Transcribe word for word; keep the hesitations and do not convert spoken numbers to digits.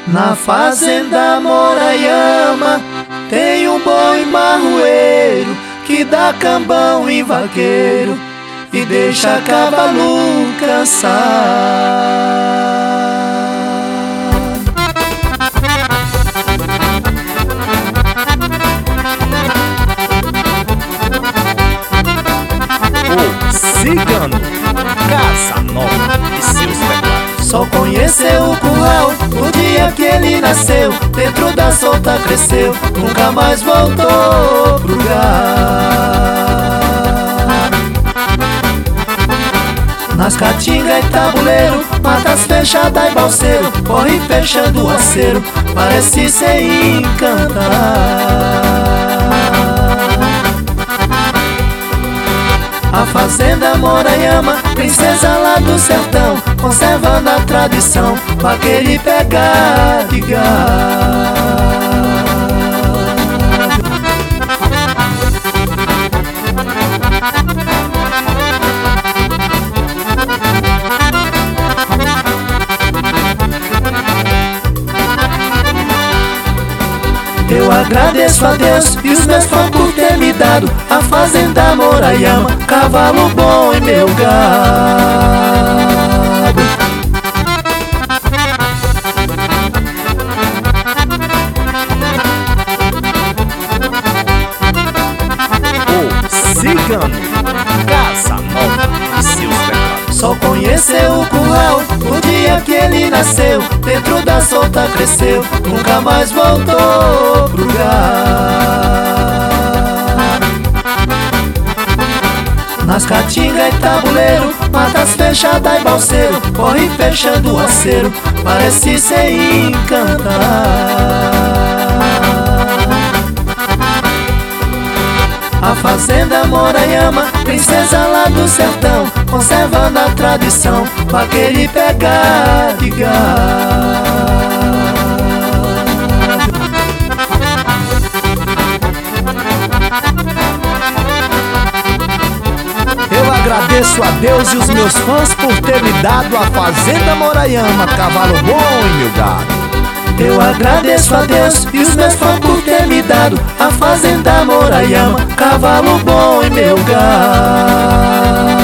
Na fazenda Morayama tem um boi marroeiro que dá cambão em vaqueiro e deixa cavalo cansar. O Cigano, Casa Nova e seus teclados. Só conheceu o curral no dia que ele nasceu. Dentro da solta cresceu, nunca mais voltou pro gado. Nas caatingas e tabuleiro, matas fechadas e balseiro, corre fechando o acero, parece ser encantar. A fazenda Morayama, princesa lá do sertão, conservando a tradição, vaqueiro e pegar de gado. Eu agradeço a Deus e os meus fãs por ter me dado a fazenda Morayama, cavalo bom em meu gado. O Cigano, Casa Nova e seus teclados. Só conheceu o curral no dia que ele nasceu. Dentro da solta cresceu, nunca mais voltou pro gado. Nas caatingas e tabuleiro, matas fechadas e balseiro, corre fechando o acero, parece ser encantar. A fazenda Morayama, princesa lá do sertão, conservando a tradição, vaqueiro e pegar de gado. Eu agradeço a Deus e os meus fãs por ter me dado a fazenda Morayama, cavalo bom em meu gado. Eu agradeço a Deus e os meus fãs por ter me dado a fazenda Morayama, cavalo bom em meu gado.